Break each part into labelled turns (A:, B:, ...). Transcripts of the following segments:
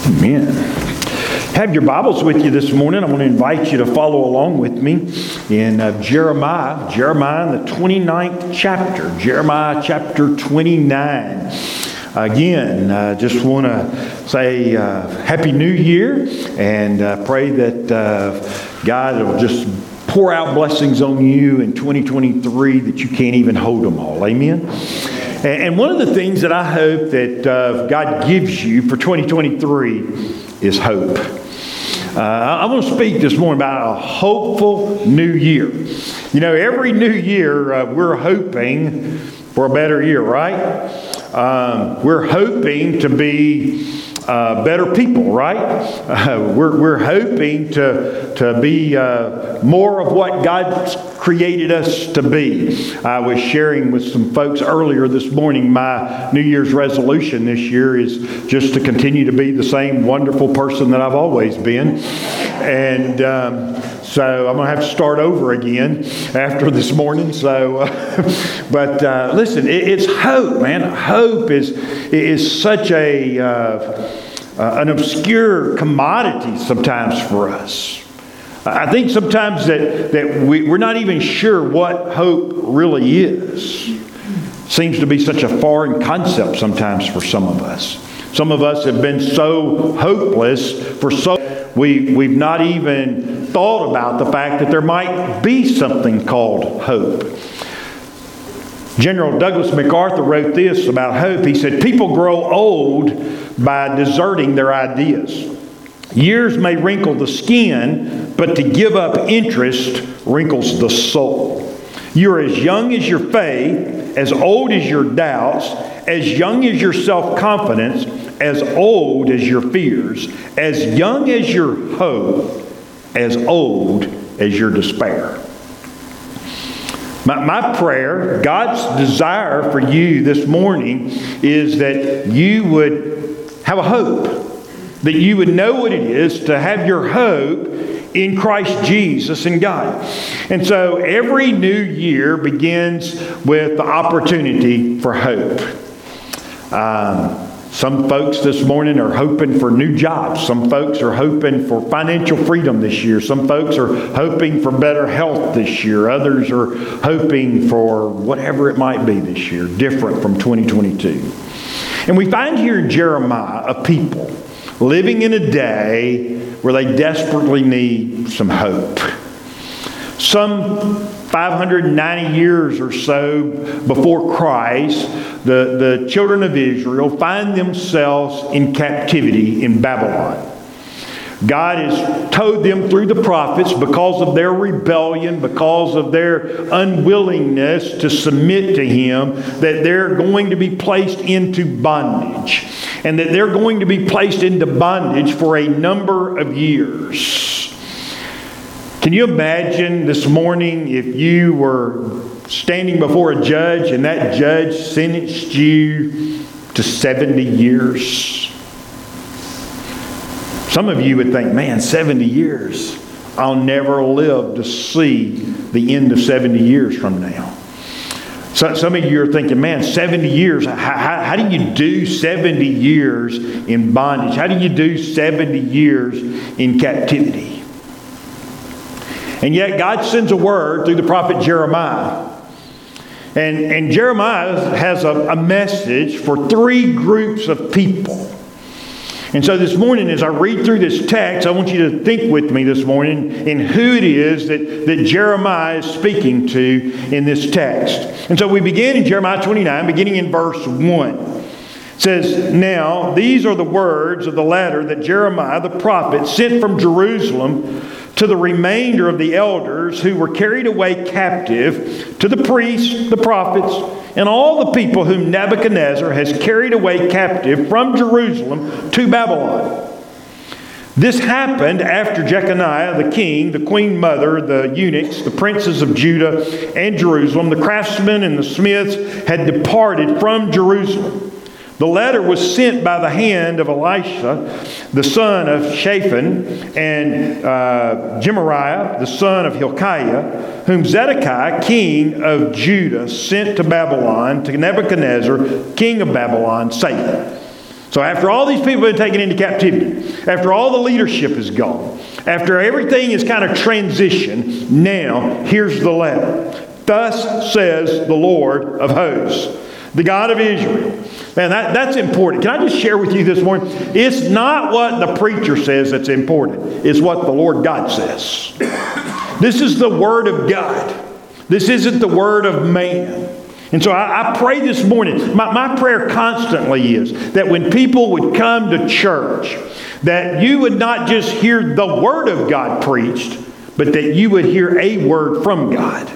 A: Amen. Have your Bibles with you this morning. I want to invite you to follow along with me in Jeremiah in the 29th chapter. Jeremiah chapter 29. Again, just want to say Happy New Year and pray that God will just pour out blessings on you in 2023 that you can't even hold them all. Amen. And one of the things that I hope that God gives you for 2023 is hope. I want to speak this morning about a hopeful new year. You know, every new year we're hoping for a better year, right? We're hoping to be better people, right? We're hoping to be more of what God's created us to be. I was sharing with some folks earlier this morning, my New Year's resolution this year is just to continue to be the same wonderful person that I've always been. And so I'm going to have to start over again after this morning. So, but listen, it's hope, man. Hope is such an obscure commodity sometimes for us. I think sometimes that we're not even sure what hope really is. Seems to be such a foreign concept sometimes for some of us. Some of us have been so hopeless for we've not even thought about the fact that there might be something called hope. General Douglas MacArthur wrote this about hope. He said, "People grow old by deserting their ideas. Years may wrinkle the skin, but to give up interest wrinkles the soul. You're as young as your faith, as old as your doubts, as young as your self-confidence, as old as your fears, as young as your hope, as old as your despair." My prayer, God's desire for you this morning is that you would have a hope, that you would know what it is to have your hope in Christ Jesus and God. And so every new year begins with the opportunity for hope. Some folks this morning are hoping for new jobs. Some folks are hoping for financial freedom this year. Some folks are hoping for better health this year. Others are hoping for whatever it might be this year, different from 2022. And we find here in Jeremiah a people living in a day where they desperately need some hope. Some 590 years or so before Christ, the children of Israel find themselves in captivity in Babylon. God has told them through the prophets, because of their rebellion, because of their unwillingness to submit to Him, that they're going to be placed into bondage. And that they're going to be placed into bondage for a number of years. Can you imagine this morning if you were standing before a judge and that judge sentenced you to 70 years? Some of you would think, man, 70 years. I'll never live to see the end of 70 years from now. So some of you are thinking, man, 70 years, how do you do 70 years in bondage? How do you do 70 years in captivity? And yet God sends a word through the prophet Jeremiah. And Jeremiah has a message for three groups of people. And so this morning, as I read through this text, I want you to think with me this morning in who it is that Jeremiah is speaking to in this text. And so we begin in Jeremiah 29, beginning in verse 1. It says, "Now these are the words of the letter that Jeremiah the prophet sent from Jerusalem to the remainder of the elders who were carried away captive, to the priests, the prophets, and all the people whom Nebuchadnezzar has carried away captive from Jerusalem to Babylon. This happened after Jeconiah the king, the queen mother, the eunuchs, the princes of Judah and Jerusalem, the craftsmen and the smiths had departed from Jerusalem. The letter was sent by the hand of Elisha, the son of Shaphan, and Gemariah, the son of Hilkiah, whom Zedekiah, king of Judah, sent to Babylon, to Nebuchadnezzar, king of Babylon, saying." So after all these people have been taken into captivity, after all the leadership is gone, after everything is kind of transitioned, now here's the letter. Thus says the Lord of hosts, the God of Israel. Man, that's important. Can I just share with you this morning? It's not what the preacher says that's important. It's what the Lord God says. This is the Word of God. This isn't the word of man. And so I pray this morning, my prayer constantly is that when people would come to church, that you would not just hear the Word of God preached, but that you would hear a word from God.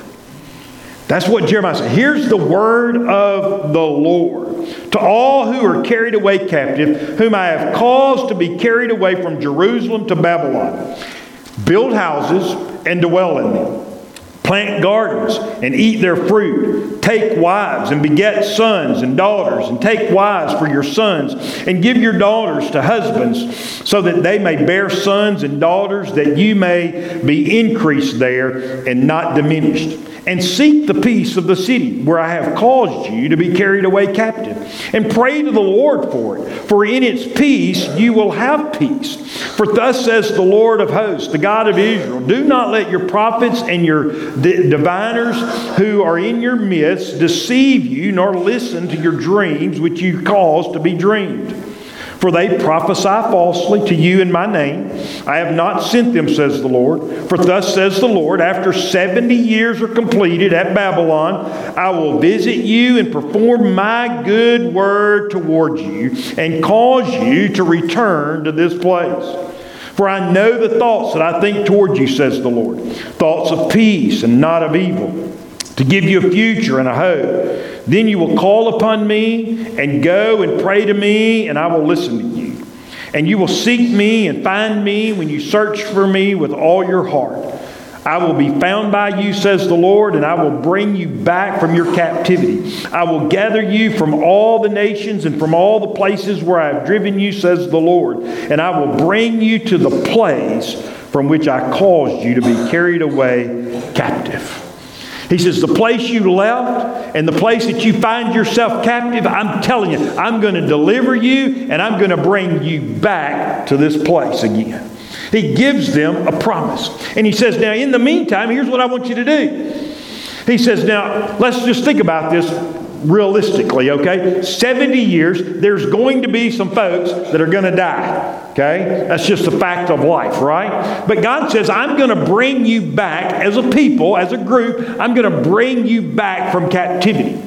A: That's what Jeremiah said. Here's the word of the Lord. To all who are carried away captive, whom I have caused to be carried away from Jerusalem to Babylon. Build houses and dwell in them. Plant gardens and eat their fruit. Take wives and beget sons and daughters, and take wives for your sons, and give your daughters to husbands, so that they may bear sons and daughters, that you may be increased there and not diminished. And seek the peace of the city where I have caused you to be carried away captive. And pray to the Lord for it. For in its peace you will have peace. For thus says the Lord of hosts, the God of Israel, do not let your prophets and your diviners who are in your midst deceive you, nor listen to your dreams which you cause to be dreamed. For they prophesy falsely to you in my name. I have not sent them, says the Lord. For thus says the Lord, after 70 years are completed at Babylon, I will visit you and perform my good word toward you, and cause you to return to this place. For I know the thoughts that I think toward you, says the Lord, thoughts of peace and not of evil, to give you a future and a hope. Then you will call upon me and go and pray to me, and I will listen to you. And you will seek me and find me when you search for me with all your heart. I will be found by you, says the Lord, and I will bring you back from your captivity. I will gather you from all the nations and from all the places where I have driven you, says the Lord. And I will bring you to the place from which I caused you to be carried away captive. He says, the place you left and the place that you find yourself captive, I'm telling you, I'm going to deliver you and I'm going to bring you back to this place again. He gives them a promise. And he says, now in the meantime, here's what I want you to do. He says, now let's just think about this realistically, okay? 70 years, there's going to be some folks that are going to die, okay? That's just a fact of life, right? But God says, I'm going to bring you back as a people, as a group, I'm going to bring you back from captivity.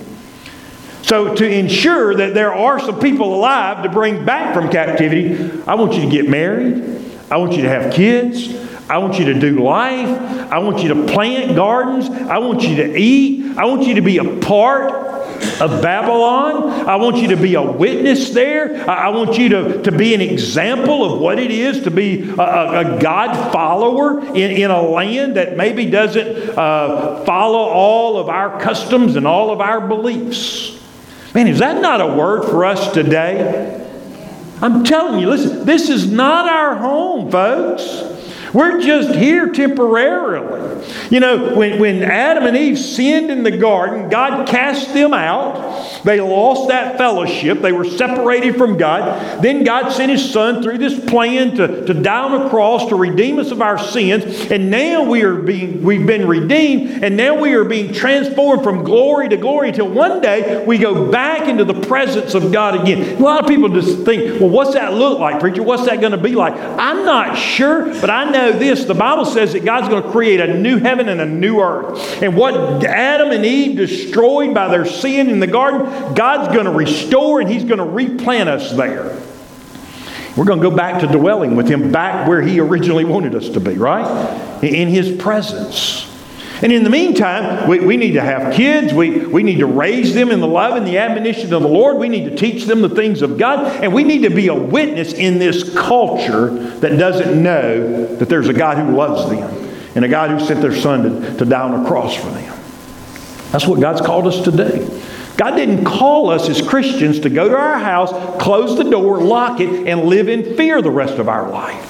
A: So to ensure that there are some people alive to bring back from captivity, I want you to get married. I want you to have kids. I want you to do life. I want you to plant gardens. I want you to eat. I want you to be a part of Babylon. I want you to be a witness there. I want you to be an example of what it is to be a God follower in a land that maybe doesn't follow all of our customs and all of our beliefs. Man, is that not a word for us today? I'm telling you, listen, this is not our home, folks. We're just here temporarily. You know, when Adam and Eve sinned in the garden, God cast them out. They lost that fellowship. They were separated from God. Then God sent His Son through this plan to die on the cross to redeem us of our sins. And now we've been redeemed, and now we are being transformed from glory to glory until one day we go back into the presence of God again. A lot of people just think, well, what's that look like, preacher? What's that going to be like? I'm not sure, but I know this. The Bible says that God's going to create a new heaven and a new earth. And what Adam and Eve destroyed by their sin in the garden, God's going to restore, and He's going to replant us there. We're going to go back to dwelling with Him back where He originally wanted us to be, right? In His presence. And in the meantime, we need to have kids. We need to raise them in the love and the admonition of the Lord. We need to teach them the things of God. And we need to be a witness in this culture that doesn't know that there's a God who loves them and a God who sent their Son to die on a cross for them. That's what God's called us to do. God didn't call us as Christians to go to our house, close the door, lock it, and live in fear the rest of our life.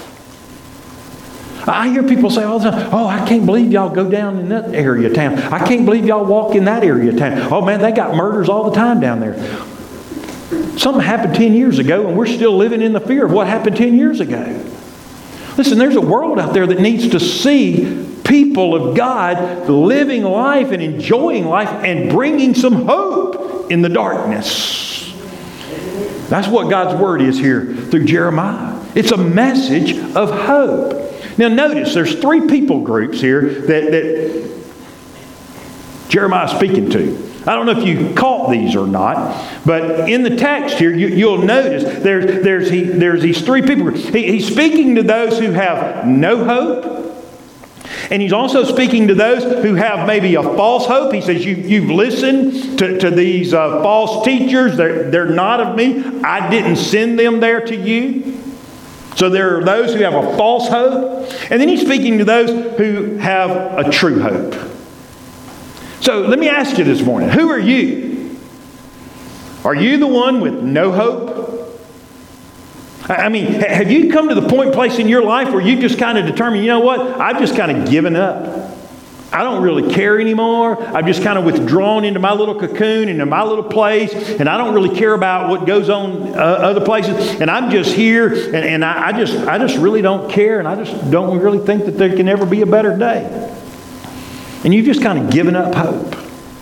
A: I hear people say all the time, oh, I can't believe y'all go down in that area of town. I can't believe y'all walk in that area of town. Oh, man, they got murders all the time down there. Something happened 10 years ago, and we're still living in the fear of what happened 10 years ago. Listen, there's a world out there that needs to see people of God living life and enjoying life and bringing some hope in the darkness. That's what God's Word is here through Jeremiah. It's a message of hope. Now notice, there's three people groups here that Jeremiah is speaking to. I don't know if you caught these or not, but in the text here, you'll notice there's these three people groups. He's speaking to those who have no hope. And he's also speaking to those who have maybe a false hope. He says, you've listened to these false teachers. They're not of me. I didn't send them there to you. So there are those who have a false hope. And then he's speaking to those who have a true hope. So let me ask you this morning, who are you? Are you the one with no hope? I mean, have you come to the place in your life where you just kind of determined, you know what, I've just kind of given up. I don't really care anymore. I've just kind of withdrawn into my little cocoon, into my little place, and I don't really care about what goes on other places. And I'm just here, and I just really don't care, and I just don't really think that there can ever be a better day. And you've just kind of given up hope.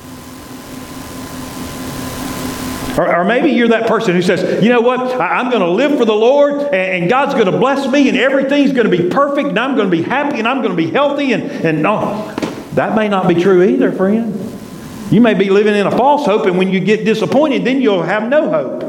A: Or maybe you're that person who says, you know what, I'm going to live for the Lord, and God's going to bless me, and everything's going to be perfect, and I'm going to be happy, and I'm going to be healthy. And no, that may not be true either, friend. You may be living in a false hope, and when you get disappointed, then you'll have no hope.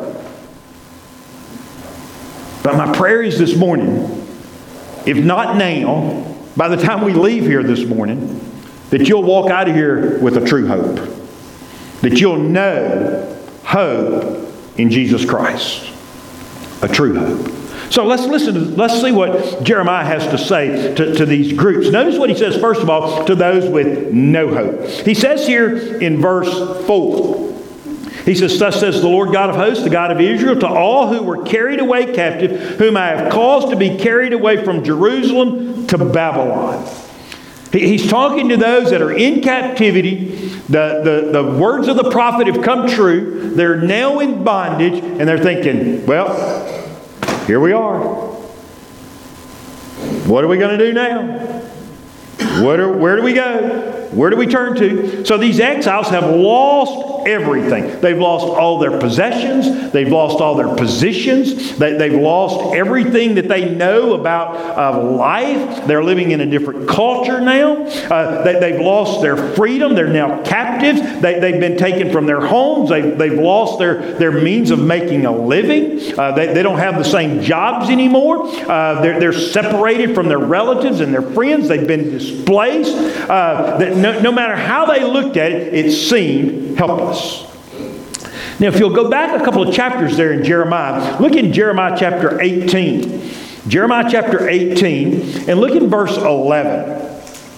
A: But my prayer is this morning, if not now, by the time we leave here this morning, that you'll walk out of here with a true hope. That you'll know hope in Jesus Christ. A true hope. So let's see what Jeremiah has to say to these groups. Notice what he says, first of all, to those with no hope. He says here in verse 4, he says, thus says the Lord God of hosts, the God of Israel, to all who were carried away captive, whom I have caused to be carried away from Jerusalem to Babylon. He's talking to those that are in captivity. The words of the prophet have come true. They're now in bondage, and they're thinking, well, here we are. What are we going to do now? Where do we go? Where do we turn to? So these exiles have lost everything. They've lost all their possessions. They've lost all their positions. They've lost everything that they know about life. They're living in a different culture now. They've lost their freedom. They're now captives. They've been taken from their homes. They've lost their means of making a living. They don't have the same jobs anymore. They're separated from their relatives and their friends. They've been displaced. No matter how they looked at it, it seemed helpless. Now, if you'll go back a couple of chapters there in Jeremiah, look in Jeremiah chapter 18. Jeremiah chapter 18, and look in verse 11.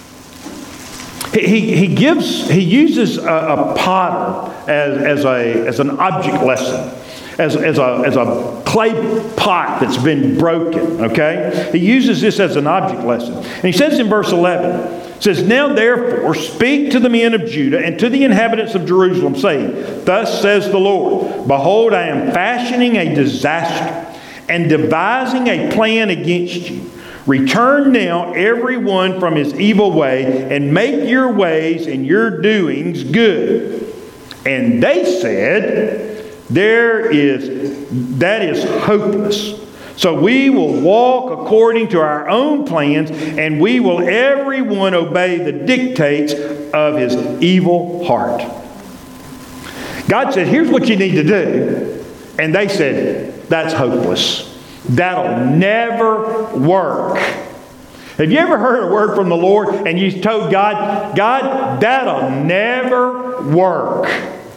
A: He uses a potter as an object lesson. As a clay pot that's been broken, okay? He uses this as an object lesson. And he says in verse 11, it says, now therefore speak to the men of Judah and to the inhabitants of Jerusalem, saying, thus says the Lord, behold, I am fashioning a disaster and devising a plan against you. Return now every one from his evil way and make your ways and your doings good. And they said, that is hopeless. So we will walk according to our own plans, and we will everyone obey the dictates of his evil heart. God said, here's what you need to do. And they said, that's hopeless. That'll never work. Have you ever heard a word from the Lord and you told God, that'll never work?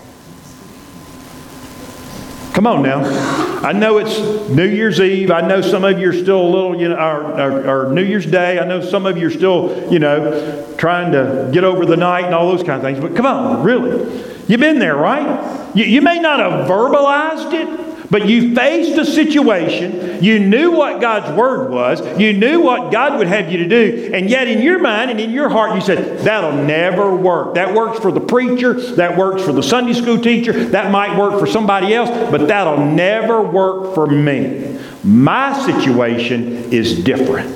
A: Come on now. I know it's New Year's Eve. I know some of you are still a little, or New Year's Day. I know some of you are still, trying to get over the night and all those kind of things. But come on, really. You've been there, right? You may not have verbalized it, But you faced a situation, you knew what God's Word was, you knew what God would have you to do, and yet in your mind and in your heart you said, that'll never work. That works for the preacher, that works for the Sunday school teacher, that might work for somebody else, but that'll never work for me. My situation is different.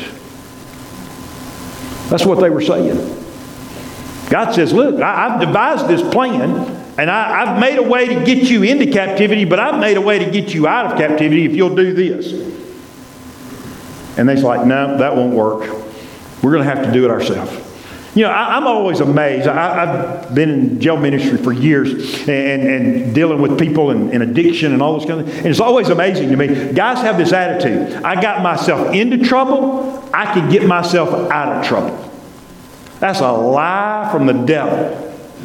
A: That's what they were saying. God says, look, I've devised this plan, and I've made a way to get you into captivity, but I've made a way to get you out of captivity if you'll do this. And they're like, no, that won't work. We're going to have to do it ourselves. You know, I'm always amazed. I've been in jail ministry for years and dealing with people and addiction and all those kind of things. And it's always amazing to me. Guys have this attitude. I got myself into trouble. I can get myself out of trouble. That's a lie from the devil.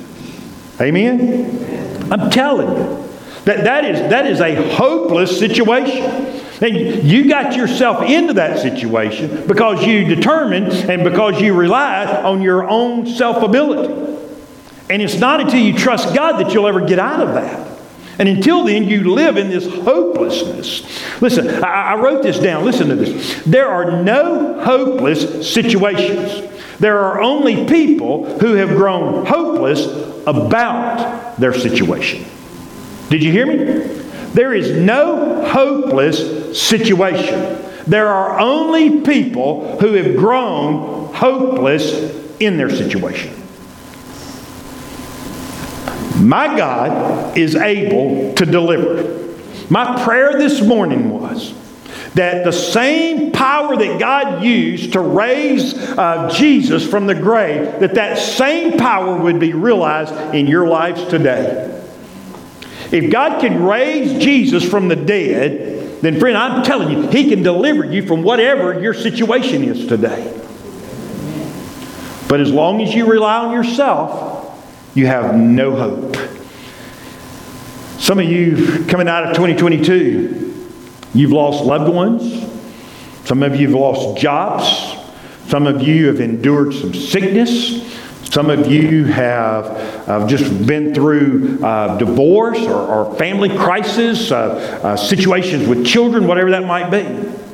A: Amen? I'm telling you. That is a hopeless situation. And you got yourself into that situation because you determined and because you relied on your own self-ability. And it's not until you trust God that you'll ever get out of that. And until then, you live in this hopelessness. Listen, I wrote this down. Listen to this. There are no hopeless situations. There are only people who have grown hopeless about their situation. Did you hear me? There is no hopeless situation. There are only people who have grown hopeless in their situation. My God is able to deliver. My prayer this morning was that the same power that God used to raise Jesus from the grave, that same power would be realized in your lives today. If God can raise Jesus from the dead, then friend, I'm telling you, He can deliver you from whatever your situation is today. But as long as you rely on yourself, you have no hope. Some of you coming out of 2022, you've lost loved ones. Some of you have lost jobs. Some of you have endured some sickness. Some of you have just been through divorce or family crisis, situations with children, whatever that might be.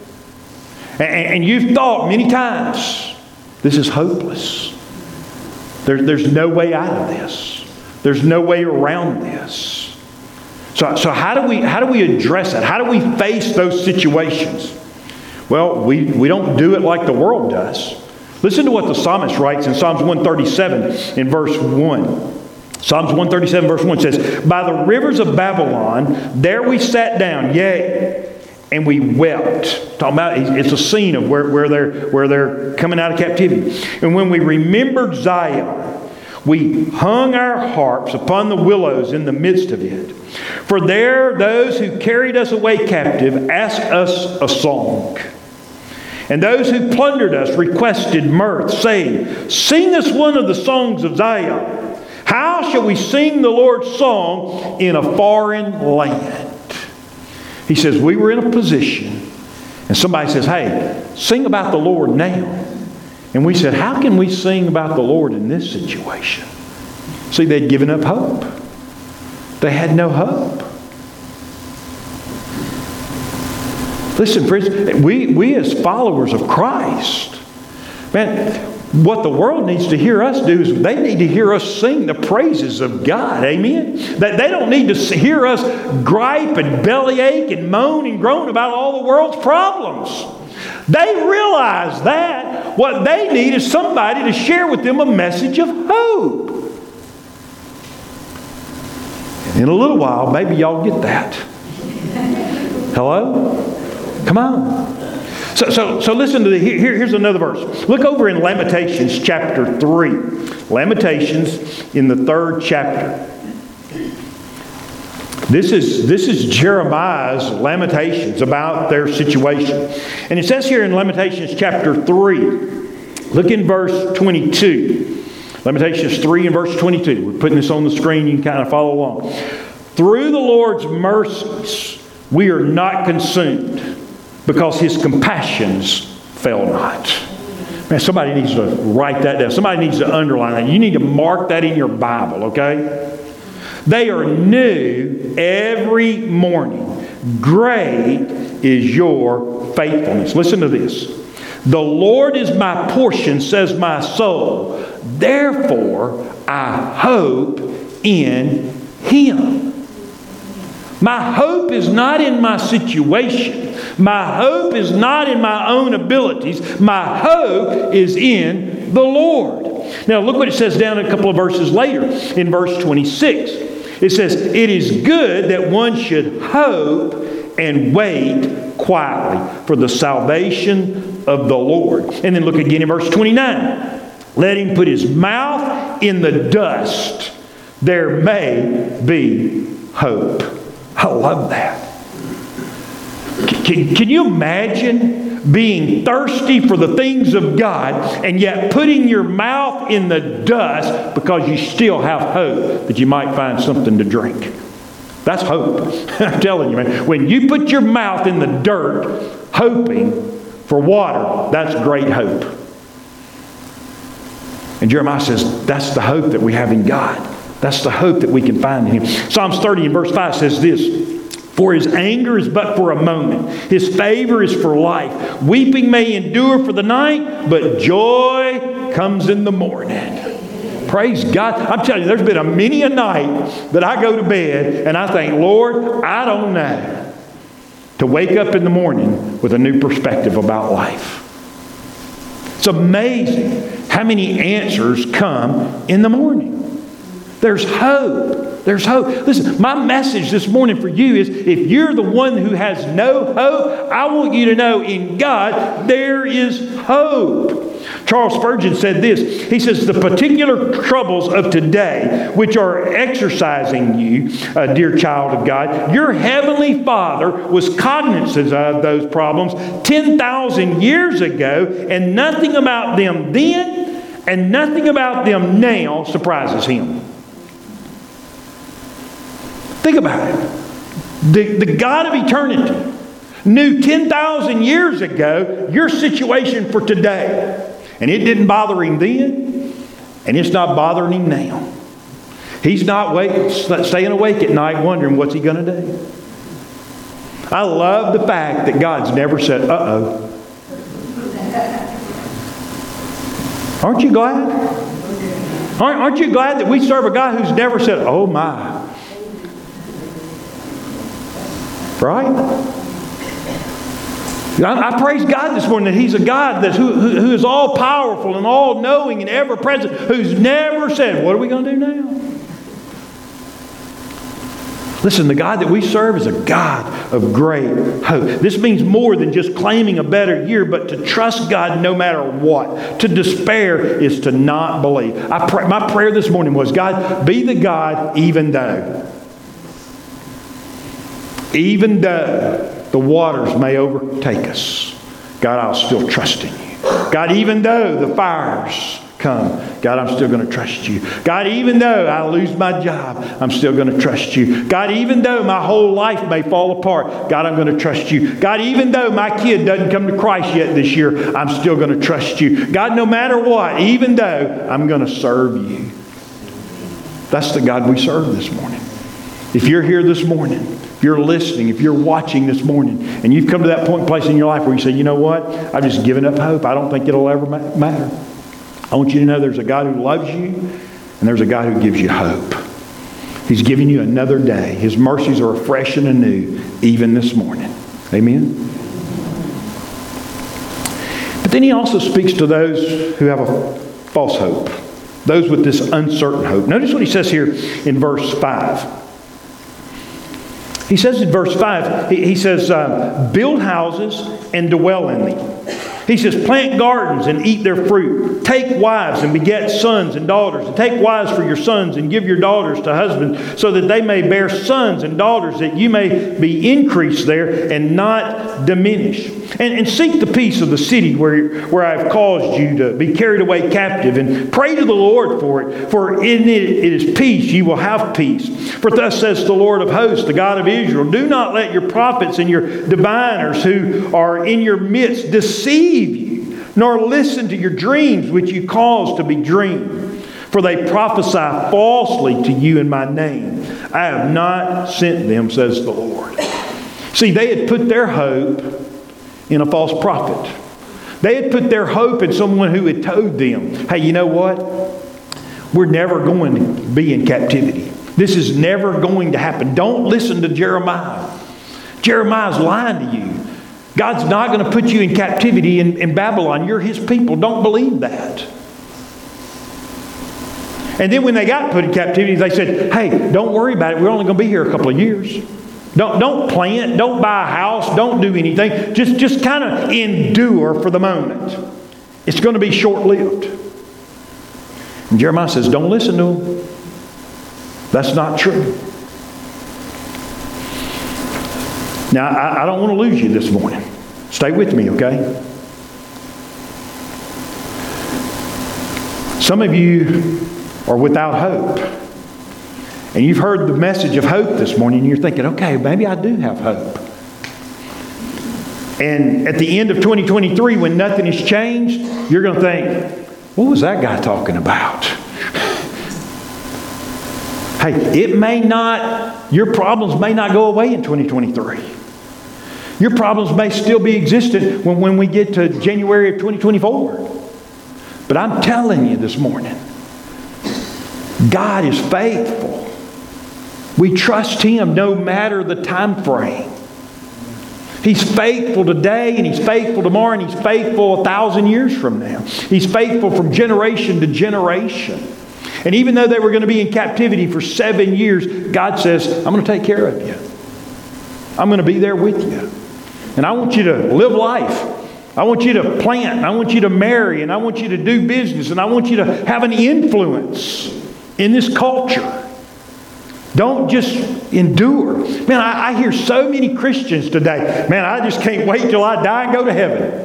A: And you've thought many times, this is hopeless. There's no way out of this. There's no way around this. So how do we address that? How do we face those situations? Well, we don't do it like the world does. Listen to what the psalmist writes in Psalms 137 in verse 1. Psalms 137 verse 1 says, by the rivers of Babylon, there we sat down, yea, and we wept. Talking about, it's a scene of where they're coming out of captivity. And when we remembered Zion, we hung our harps upon the willows in the midst of it. For there those who carried us away captive asked us a song. And those who plundered us requested mirth, saying, sing us one of the songs of Zion. How shall we sing the Lord's song in a foreign land? He says, we were in a position, and somebody says, hey, sing about the Lord now. And we said, how can we sing about the Lord in this situation? See, they'd given up hope. They had no hope. Listen, friends, we as followers of Christ, man, what the world needs to hear us do is they need to hear us sing the praises of God. Amen? They don't need to hear us gripe and bellyache and moan and groan about all the world's problems. They realize that what they need is somebody to share with them a message of hope. In a little while, maybe y'all get that. Hello? Come on. So listen to here's another verse. Look over in Lamentations chapter 3. Lamentations in the 3rd chapter. This is Jeremiah's lamentations about their situation. And it says here in Lamentations chapter 3, look in verse 22. Lamentations 3 and verse 22. We're putting this on the screen. You can kind of follow along. Through the Lord's mercies we are not consumed, because His compassions fail not. Man, somebody needs to write that down. Somebody needs to underline that. You need to mark that in your Bible, okay? They are new every morning. great is your faithfulness. Listen to this. The Lord is my portion, says my soul. Therefore, I hope in Him. My hope is not in my situation. My hope is not in my own abilities. My hope is in the Lord. Now look what it says down a couple of verses later in verse 26. It says, it is good that one should hope and wait quietly for the salvation of the Lord. And then look again in verse 29. Let him put his mouth in the dust. There may be hope. I love that. Can you imagine being thirsty for the things of God and yet putting your mouth in the dust because you still have hope that you might find something to drink? That's hope. I'm telling you, man. When you put your mouth in the dirt hoping for water, that's great hope. And Jeremiah says that's the hope that we have in God. That's the hope that we can find in Him. Psalms 30 and verse 5 says this, for His anger is but for a moment. His favor is for life. Weeping may endure for the night, but joy comes in the morning. Praise God. I'm telling you, there's been many a night that I go to bed and I think, Lord, I don't know. To wake up in the morning with a new perspective about life. It's amazing how many answers come in the morning. There's hope. There's hope. Listen, my message this morning for you is if you're the one who has no hope, I want you to know in God there is hope. Charles Spurgeon said this. He says, the particular troubles of today, which are exercising you, dear child of God, your heavenly Father was cognizant of those problems 10,000 years ago, and nothing about them then and nothing about them now surprises Him. Think about it. The God of eternity knew 10,000 years ago your situation for today. And it didn't bother Him then, and it's not bothering Him now. He's not staying awake at night wondering what's He going to do. I love the fact that God's never said, uh-oh. Aren't you glad? Aren't you glad that we serve a God who's never said, oh my. Right? I praise God this morning that He's a God who is all powerful and all knowing and ever present, who's never said, what are we going to do now? Listen, the God that we serve is a God of great hope. This means more than just claiming a better year, but to trust God no matter what. To despair is to not believe. My prayer this morning was, God, be the God even though. Even though the waters may overtake us, God, I'll still trust in you. God, even though the fires come, God, I'm still going to trust you. God, even though I lose my job, I'm still going to trust you. God, even though my whole life may fall apart, God, I'm going to trust you. God, even though my kid doesn't come to Christ yet this year, I'm still going to trust you. God, no matter what, even though, I'm going to serve you. That's the God we serve this morning. If you're here this morning, if you're listening, if you're watching this morning, and you've come to that point and place in your life where you say, you know what, I've just given up hope. I don't think it'll ever matter. I want you to know there's a God who loves you, and there's a God who gives you hope. He's giving you another day. His mercies are fresh and anew, even this morning. Amen? But then He also speaks to those who have a false hope, those with this uncertain hope. Notice what He says here in verse 5. He says in verse 5, he says, build houses and dwell in them. He says, plant gardens and eat their fruit. Take wives and beget sons and daughters. And take wives for your sons and give your daughters to husbands, so that they may bear sons and daughters, that you may be increased there and not diminish. And seek the peace of the city where I have caused you to be carried away captive. And pray to the Lord for it. For in it is peace. You will have peace. For thus says the Lord of hosts, the God of Israel, do not let your prophets and your diviners who are in your midst deceive you, nor listen to your dreams which you cause to be dreamed. For they prophesy falsely to you in my name. I have not sent them, says the Lord. See, they had put their hope in a false prophet. They had put their hope in someone who had told them, hey, you know what? We're never going to be in captivity. This is never going to happen. Don't listen to Jeremiah. Jeremiah's lying to you. God's not going to put you in captivity in Babylon. You're His people. Don't believe that. And then when they got put in captivity, they said, hey, don't worry about it. We're only going to be here a couple of years. Don't plant. Don't buy a house. Don't do anything. Just kind of endure for the moment. It's going to be short-lived. And Jeremiah says, don't listen to them. That's not true. Now, I don't want to lose you this morning. Stay with me, okay? Some of you are without hope. And you've heard the message of hope this morning, and you're thinking, okay, maybe I do have hope. And at the end of 2023, when nothing has changed, you're going to think, what was that guy talking about? Hey, your problems may not go away in 2023. Your problems may still be existent when we get to January of 2024. But I'm telling you this morning, God is faithful. We trust Him no matter the time frame. He's faithful today, and He's faithful tomorrow, and He's faithful 1,000 years from now. He's faithful from generation to generation. And even though they were going to be in captivity for 7 years, God says, I'm going to take care of you. I'm going to be there with you. And I want you to live life. I want you to plant. I want you to marry. And I want you to do business. And I want you to have an influence in this culture. Don't just endure. Man, I hear so many Christians today. Man, I just can't wait till I die and go to heaven.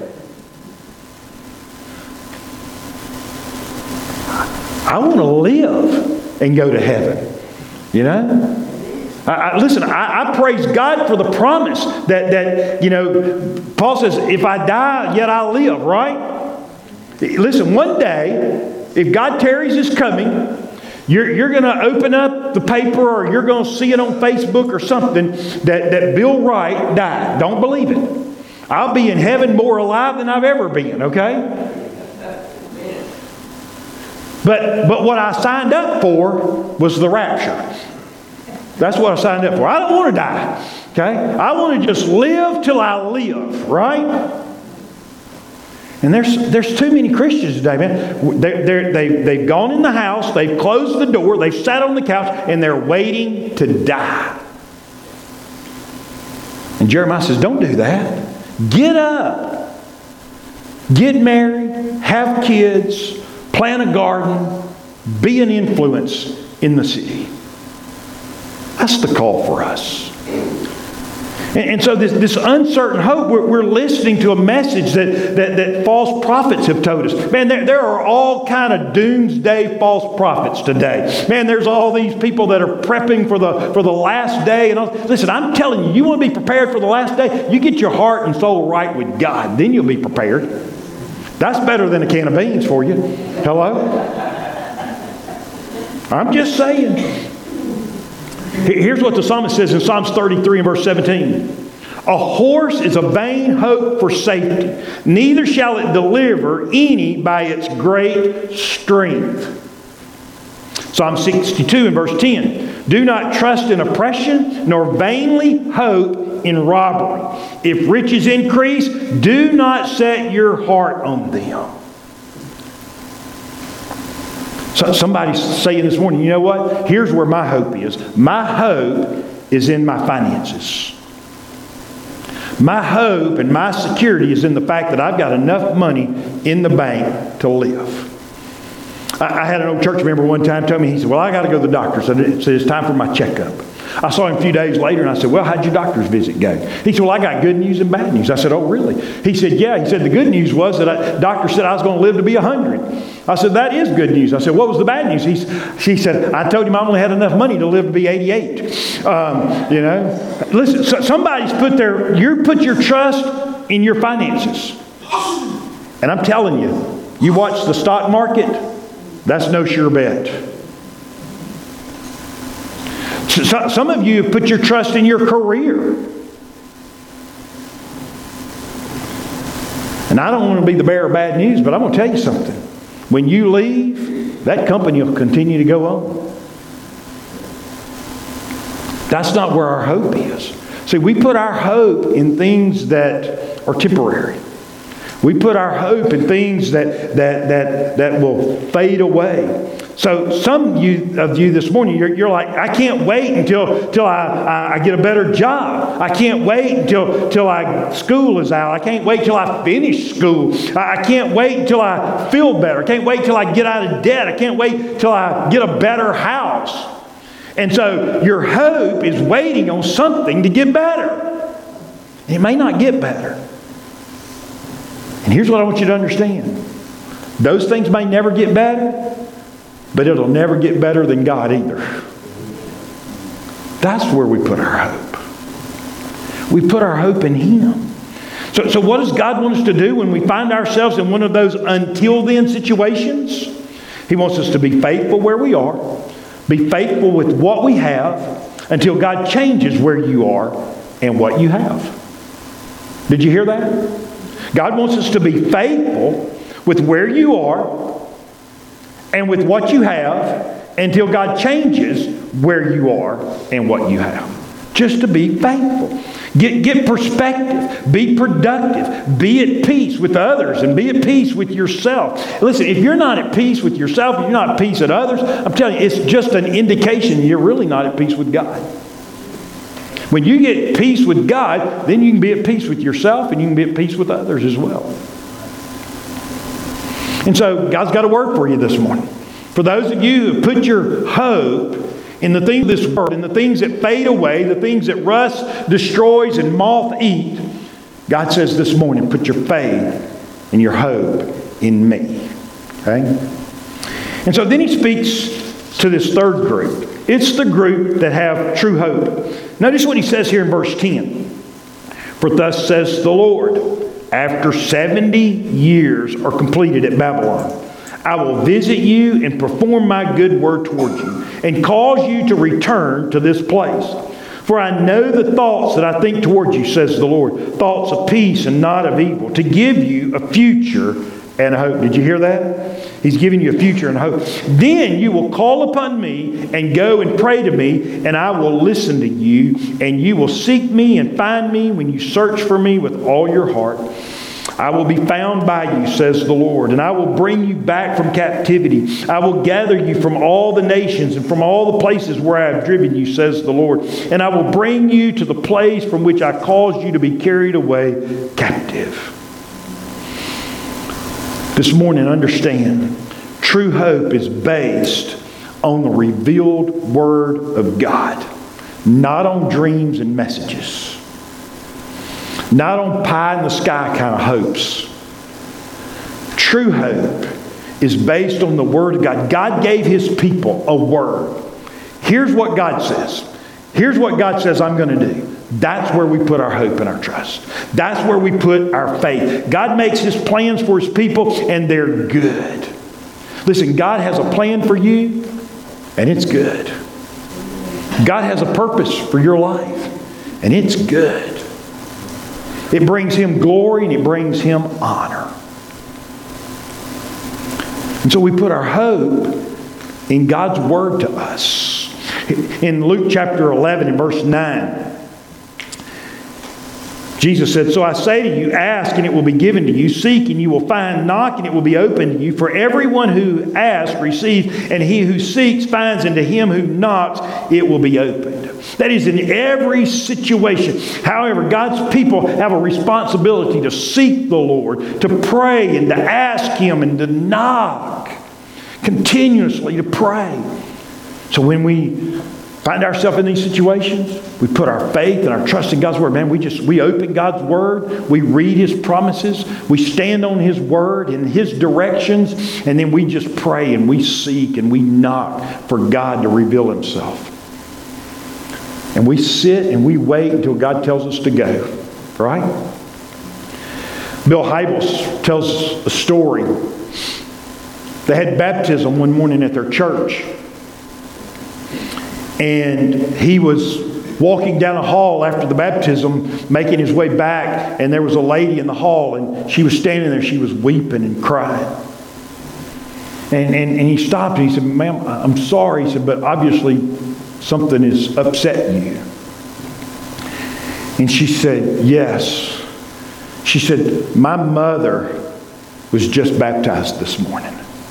A: I want to live and go to heaven. You know? Listen, I praise God for the promise that, you know, Paul says, if I die, yet I live, right? Listen, one day, if God tarries His coming, you're going to open up the paper or you're going to see it on Facebook or something that Bill Wright died. Don't believe it. I'll be in heaven more alive than I've ever been, okay? But what I signed up for was the rapture. That's what I signed up for. I don't want to die. Okay? I want to just live till I live, right? And there's too many Christians today, man. They've gone in the house, they've closed the door, they've sat on the couch, and they're waiting to die. And Jeremiah says, don't do that. Get up. Get married. Have kids. Plant a garden. Be an influence in the city. That's the call for us. And so this uncertain hope, we're listening to a message that false prophets have told us. Man, there are all kind of doomsday false prophets today. Man, there's all these people that are prepping for the last day. And all. Listen, I'm telling you want to be prepared for the last day? You get your heart and soul right with God. Then you'll be prepared. That's better than a can of beans for you. Hello? I'm just saying. Here's what the psalmist says in Psalms 33 and verse 17. A horse is a vain hope for safety. Neither shall it deliver any by its great strength. Psalm 62 and verse 10. Do not trust in oppression, nor vainly hope in robbery. If riches increase, do not set your heart on them. So somebody's saying this morning, you know what? Here's where my hope is. My hope is in my finances. My hope and my security is in the fact that I've got enough money in the bank to live. I had an old church member one time tell me, he said, well, I got to go to the doctor. So it's time for my checkup. I saw him a few days later and I said, well, how'd your doctor's visit go? He said, well, I got good news and bad news. I said, oh, really? He said, yeah. He said, the good news was that doctor said I was going to live to be 100. I said, that is good news. I said, what was the bad news? She said, I told him I only had enough money to live to be 88. You know, listen, somebody's put your trust in your finances. And I'm telling you, you watch the stock market, that's no sure bet. Some of you have put your trust in your career. And I don't want to be the bearer of bad news, but I'm going to tell you something. When you leave, that company will continue to go on. That's not where our hope is. See, we put our hope in things that are temporary. We put our hope in things that will fade away. So some of you this morning, you're like, I can't wait until I get a better job. I can't wait until school is out. I can't wait till I finish school. I can't wait until I feel better. I can't wait till I get out of debt. I can't wait till I get a better house. And so your hope is waiting on something to get better. It may not get better. And here's what I want you to understand. Those things may never get better, but it'll never get better than God either. That's where we put our hope. We put our hope in Him. So what does God want us to do when we find ourselves in one of those until then situations? He wants us to be faithful where we are. Be faithful with what we have until God changes where you are and what you have. Did you hear that? God wants us to be faithful with where you are and with what you have until God changes where you are and what you have. Just to be faithful. Get perspective. Be productive. Be at peace with others and be at peace with yourself. Listen, if you're not at peace with yourself, if you're not at peace with others, I'm telling you, it's just an indication you're really not at peace with God. When you get peace with God, then you can be at peace with yourself and you can be at peace with others as well. And so God's got a word for you this morning. For those of you who put your hope in the things of this world, in the things that fade away, the things that rust, destroys, and moth eat, God says this morning, put your faith and your hope in me. Okay? And so then He speaks to this third group. It's the group that have true hope. Notice what He says here in verse 10. For thus says the Lord, after 70 years are completed at Babylon, I will visit you and perform my good word toward you and cause you to return to this place. For I know the thoughts that I think toward you, says the Lord, thoughts of peace and not of evil, to give you a future and a hope. Did you hear that? He's giving you a future and hope. Then you will call upon me and go and pray to me, and I will listen to you, and you will seek me and find me when you search for me with all your heart. I will be found by you, says the Lord, and I will bring you back from captivity. I will gather you from all the nations and from all the places where I have driven you, says the Lord, and I will bring you to the place from which I caused you to be carried away captive. This morning, understand, true hope is based on the revealed Word of God, not on dreams and messages, not on pie-in-the-sky kind of hopes. True hope is based on the Word of God. God gave His people a Word. Here's what God says. Here's what God says I'm going to do. That's where we put our hope and our trust. That's where we put our faith. God makes His plans for His people, and they're good. Listen, God has a plan for you, and it's good. God has a purpose for your life, and it's good. It brings Him glory, and it brings Him honor. And so we put our hope in God's Word to us. In Luke chapter 11 and verse 9, Jesus said, so I say to you, ask and it will be given to you. Seek and you will find. Knock and it will be opened to you. For everyone who asks receives, and he who seeks finds, and to him who knocks it will be opened. That is in every situation. However, God's people have a responsibility to seek the Lord, to pray and to ask Him and to knock. Continuously to pray. So when we find ourselves in these situations, we put our faith and our trust in God's Word. Man, we open God's Word. We read His promises. We stand on His Word and His directions. And then we just pray and we seek and we knock for God to reveal Himself. And we sit and we wait until God tells us to go. Right? Bill Hybels tells a story. They had baptism one morning at their church. And he was walking down a hall after the baptism, making his way back, and there was a lady in the hall, and she was standing there. She was weeping and crying. And he stopped and he said, "Ma'am, I'm sorry." He said, "But obviously something is upsetting you." And she said, "Yes." She said, "My mother was just baptized this morning."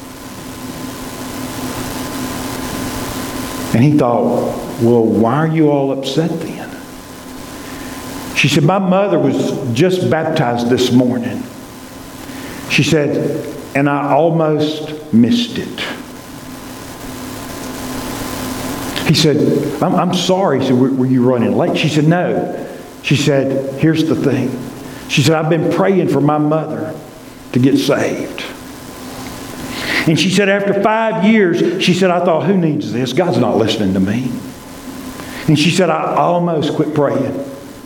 A: And he thought, "Well, why are you all upset then?" She said, "My mother was just baptized this morning." She said, "And I almost missed it." He said, I'm sorry." He said, "Were you running late?" She said, "No." She said, "Here's the thing." She said, "I've been praying for my mother to get saved." And she said, after 5 years, she said, "I thought, who needs this? God's not listening to me." And she said, "I almost quit praying."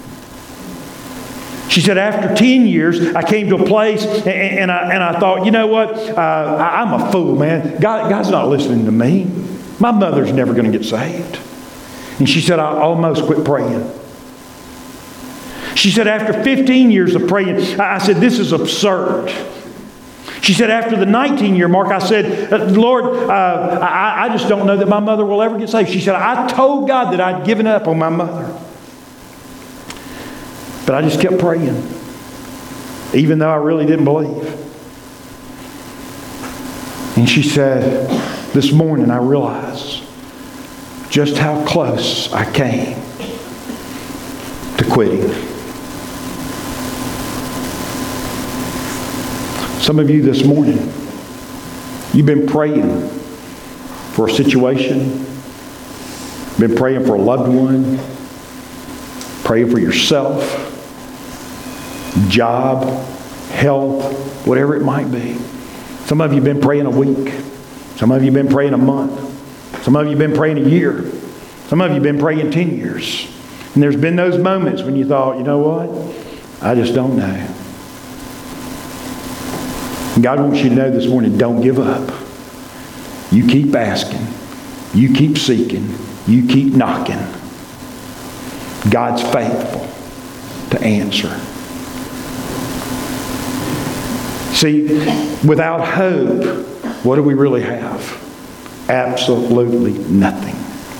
A: She said, after 10 years, I came to a place and I thought, you know what? I'm a fool, man. God's not listening to me. My mother's never going to get saved. And she said, "I almost quit praying." She said, after 15 years of praying, I said, "This is absurd." She said, after the 19-year mark, I said, "Lord, I just don't know that my mother will ever get saved." She said, "I told God that I'd given up on my mother. But I just kept praying, even though I really didn't believe." And she said, "This morning I realized just how close I came to quitting." Some of you this morning, you've been praying for a situation, been praying for a loved one, praying for yourself, job, health, whatever it might be. Some of you have been praying a week. Some of you have been praying a month. Some of you have been praying a year. Some of you have been praying 10 years. And there's been those moments when you thought, you know what? I just don't know. And God wants you to know this morning, don't give up. You keep asking. You keep seeking. You keep knocking. God's faithful to answer. See, without hope, what do we really have? Absolutely nothing.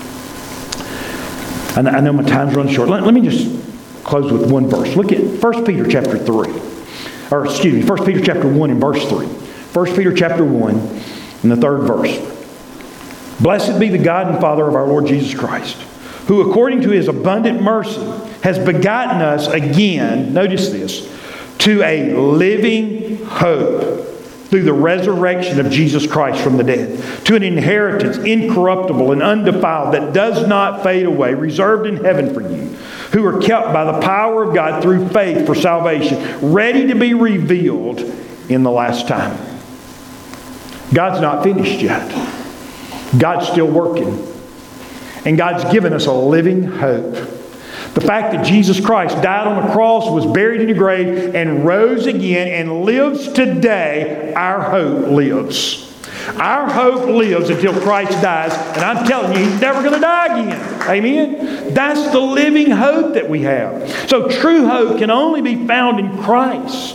A: I know my time's running short. Let me just close with one verse. Look at 1 Peter chapter 3. Or excuse me, 1 Peter chapter 1 and verse 3. 1 Peter chapter 1 and the 3rd verse. "Blessed be the God and Father of our Lord Jesus Christ, who according to His abundant mercy has begotten us again," notice this, "to a living hope through the resurrection of Jesus Christ from the dead, to an inheritance incorruptible and undefiled that does not fade away, reserved in heaven for you, who are kept by the power of God through faith for salvation, ready to be revealed in the last time." God's not finished yet. God's still working. And God's given us a living hope. The fact that Jesus Christ died on the cross, was buried in a grave, and rose again and lives today, our hope lives. Our hope lives until Christ dies. And I'm telling you, He's never going to die again. Amen? That's the living hope that we have. So true hope can only be found in Christ.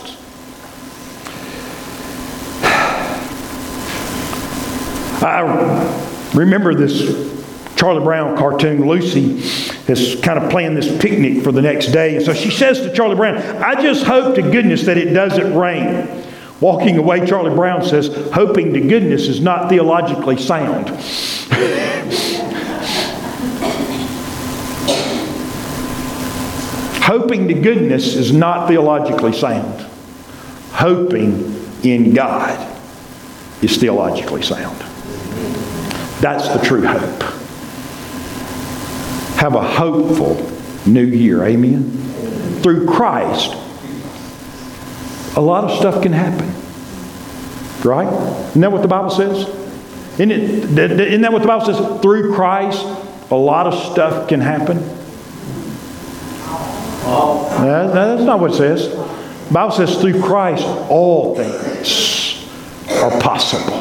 A: I remember this Charlie Brown cartoon. Lucy is kind of planning this picnic for the next day. And so she says to Charlie Brown, "I just hope to goodness that it doesn't rain." Walking away, Charlie Brown says, "Hoping to goodness is not theologically sound." Hoping to goodness is not theologically sound. Hoping in God is theologically sound. That's the true hope. Have a hopeful new year. Amen? Through Christ, a lot of stuff can happen. Right? Isn't that what the Bible says? Isn't that what the Bible says? Through Christ, a lot of stuff can happen. No, that's not what it says. The Bible says through Christ, all things are possible.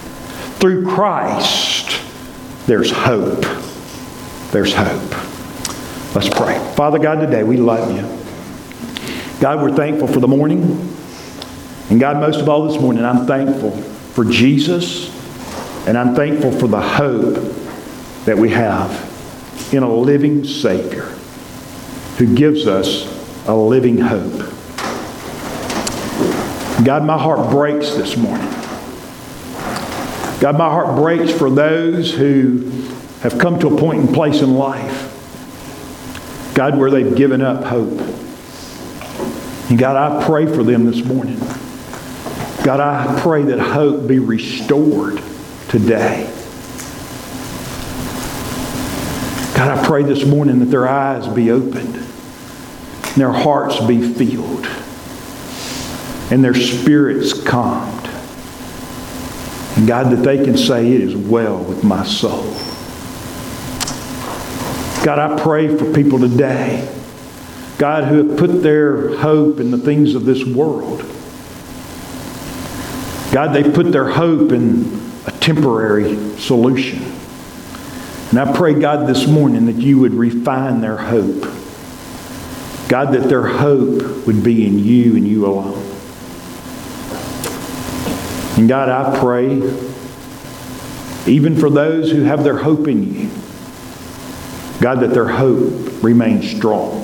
A: Through Christ, there's hope. There's hope. Let's pray. Father God, today we love you. God, we're thankful for the morning. And God, most of all this morning, I'm thankful for Jesus. And I'm thankful for the hope that we have in a living Savior who gives us a living hope. God, my heart breaks this morning. God, my heart breaks for those who have come to a point and place in life, God, where they've given up hope. And God, I pray for them this morning. God, I pray that hope be restored today. God, I pray this morning that their eyes be opened, and their hearts be filled, and their spirits calmed. And God, that they can say, it is well with my soul. God, I pray for people today, God, who have put their hope in the things of this world. God, they put their hope in a temporary solution. And I pray, God, this morning that you would refine their hope. God, that their hope would be in you and you alone. And God, I pray, even for those who have their hope in you, God, that their hope remains strong.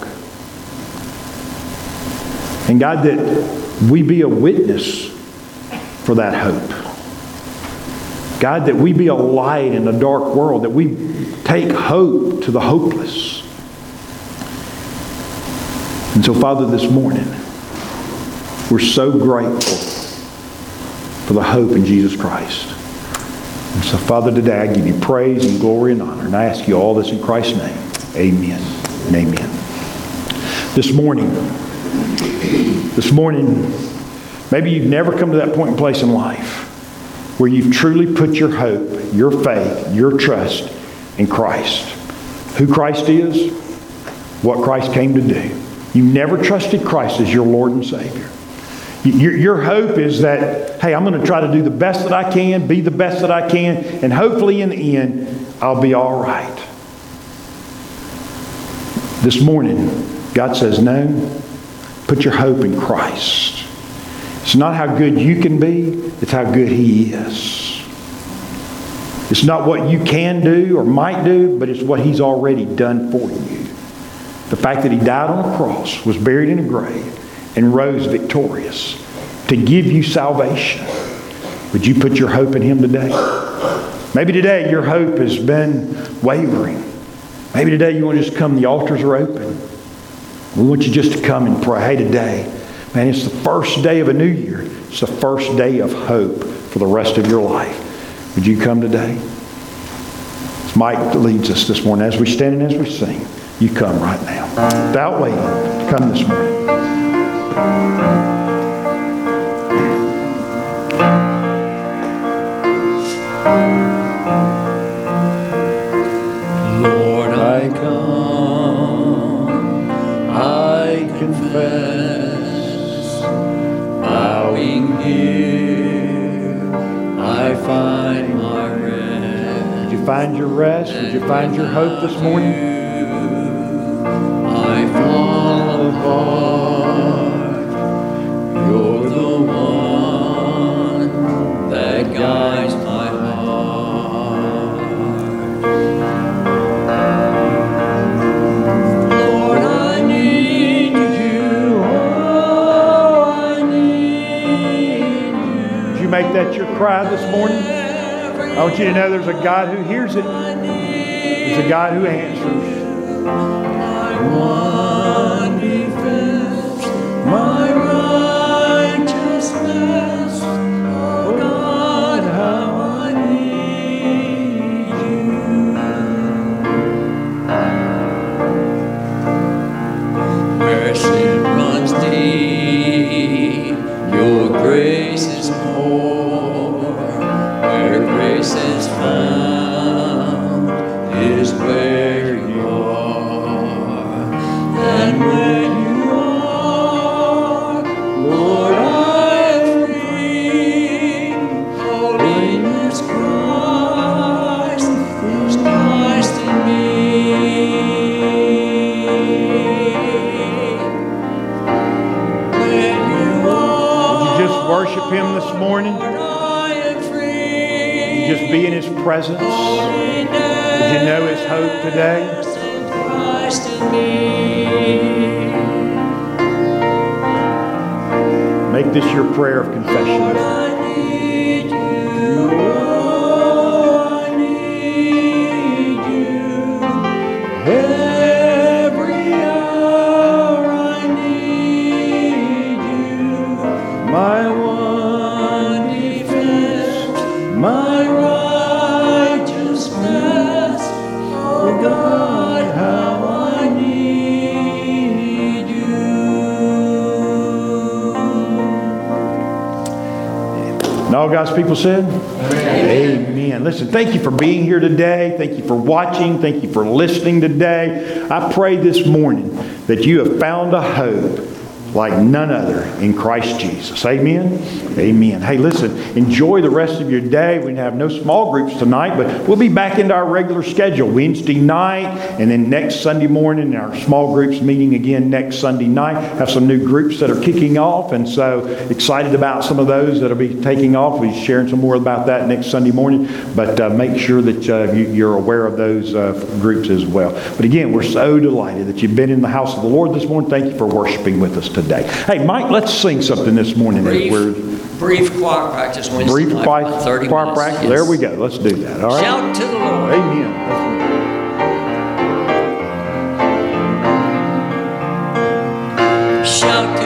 A: And God, that we be a witness for that hope. God, that we be a light in a dark world, that we take hope to the hopeless. And so, Father, this morning, we're so grateful for the hope in Jesus Christ. And so, Father, today I give you praise and glory and honor. And I ask you all this in Christ's name. Amen and amen. This morning, maybe you've never come to that point and place in life where you've truly put your hope, your faith, your trust in Christ. Who Christ is, what Christ came to do. You never trusted Christ as your Lord and Savior. Your hope is that, hey, I'm going to try to do the best that I can, be the best that I can, and hopefully in the end, I'll be all right. This morning, God says, no, put your hope in Christ. It's not how good you can be, it's how good He is. It's not what you can do or might do, but it's what He's already done for you. The fact that He died on a cross, was buried in a grave, and rose victorious to give you salvation. Would you put your hope in Him today? Maybe today your hope has been wavering. Maybe today you want to just come, the altars are open. We want you just to come and pray. Hey, today, man, it's the first day of a new year. It's the first day of hope for the rest of your life. Would you come today? It's Mike that leads us this morning. As we stand and as we sing, you come right now. Without waiting, come this morning.
B: Lord, I come, I confess, bowing here, I find my rest.
A: Would you find your rest? Would you find your hope this morning?
B: I fall apart. You're the one that guides my heart. Lord, I need you. Oh, I need you.
A: Did you make that your cry this morning? I want you to know there's a God who hears it. There's a God who answers.
B: One defense, my righteousness. Oh God, how I need you. Where sin runs deep, your grace is more. Where grace is found is where you are. And when you are, Lord, I am free. Holiness Christ, there's Christ in me.
A: this morning?
B: I am free.
A: Just be in His presence. Did you know His hope today?
B: Christ in me.
A: Make this your prayer of confession.
B: Lord, I need you. Oh, I need you. Every hour I need you. My one defense, my righteousness. Oh God, how I need you.
A: And all God's people said? Amen. Listen, thank you for being here today. Thank you for watching. Thank you for listening today. I pray this morning that you have found a hope like none other in Christ Jesus. Amen? Amen. Hey, listen, enjoy the rest of your day. We have no small groups tonight, but we'll be back into our regular schedule Wednesday night, and then next Sunday morning, our small groups meeting again next Sunday night. Have some new groups that are kicking off, and so excited about some of those that will be taking off. We'll be sharing some more about that next Sunday morning, but make sure that you're aware of those groups as well. But again, we're so delighted that you've been in the house of the Lord this morning. Thank you for worshiping with us today. Hey, Mike, let's sing something this morning.
B: Brief choir practice Wednesday
A: Brief
B: night,
A: choir
B: about 30 minutes.
A: practice.
B: Yes.
A: There we go. Let's do that. All right.
B: Shout to the Lord.
A: Amen.
B: Shout to